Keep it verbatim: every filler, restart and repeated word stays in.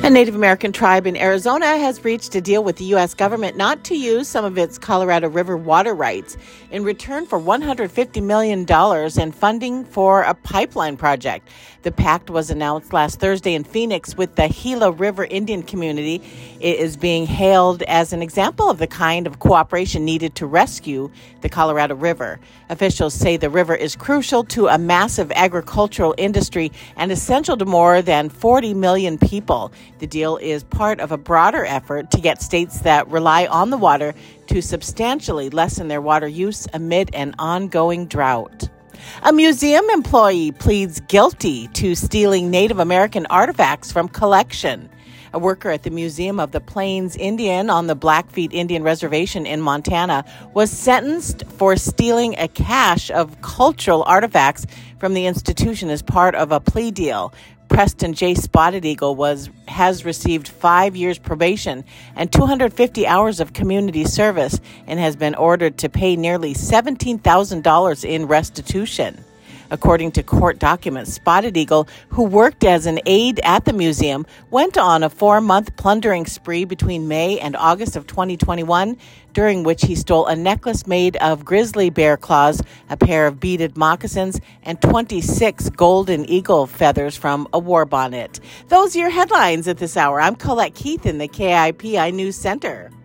A Native American tribe in Arizona has reached a deal with the U S government not to use some of its Colorado River water rights in return for one hundred fifty million dollars in funding for a pipeline project. The pact was announced last Thursday in Phoenix with the Gila River Indian community. It is being hailed as an example of the kind of cooperation needed to rescue the Colorado River. Officials say the river is crucial to a massive agricultural industry and essential to more than forty million people. The deal is part of a broader effort to get states that rely on the water to substantially lessen their water use amid an ongoing drought. A museum employee pleads guilty to stealing Native American artifacts from collection. A worker at the Museum of the Plains Indian on the Blackfeet Indian Reservation in Montana was sentenced for stealing a cache of cultural artifacts from the institution as part of a plea deal. Preston J. Spotted Eagle was has received five years probation and two hundred fifty hours of community service and has been ordered to pay nearly seventeen thousand dollars in restitution. According to court documents, Spotted Eagle, who worked as an aide at the museum, went on a four-month plundering spree between May and August of twenty twenty-one, during which he stole a necklace made of grizzly bear claws, a pair of beaded moccasins, and twenty-six golden eagle feathers from a war bonnet. Those are your headlines at this hour. I'm Colette Keith in the K I P I News Center.